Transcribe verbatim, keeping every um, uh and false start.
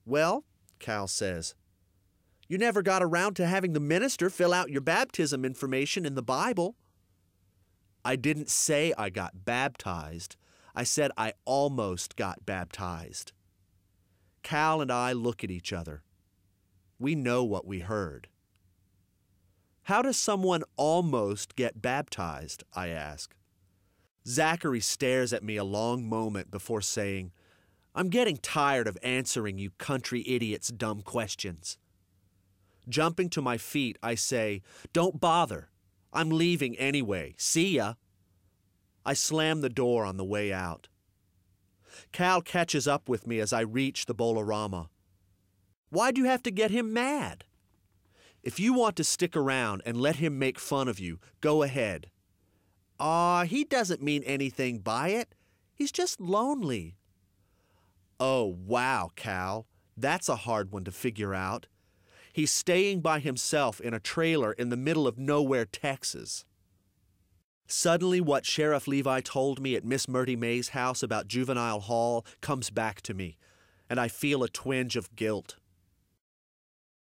Well, Cal says, you never got around to having the minister fill out your baptism information in the Bible. I didn't say I got baptized. I said I almost got baptized. Cal and I look at each other. We know what we heard. How does someone almost get baptized? I ask. Zachary stares at me a long moment before saying, I'm getting tired of answering you country idiots' dumb questions. Jumping to my feet, I say, don't bother. I'm leaving anyway. See ya. I slam the door on the way out. Cal catches up with me as I reach the Bolorama. Why'd you have to get him mad? If you want to stick around and let him make fun of you, go ahead. Aw, he doesn't mean anything by it. He's just lonely. Oh, wow, Cal. That's a hard one to figure out. He's staying by himself in a trailer in the middle of nowhere, Texas. Suddenly, what Sheriff Levi told me at Miss Murdy May's house about Juvenile Hall comes back to me, and I feel a twinge of guilt.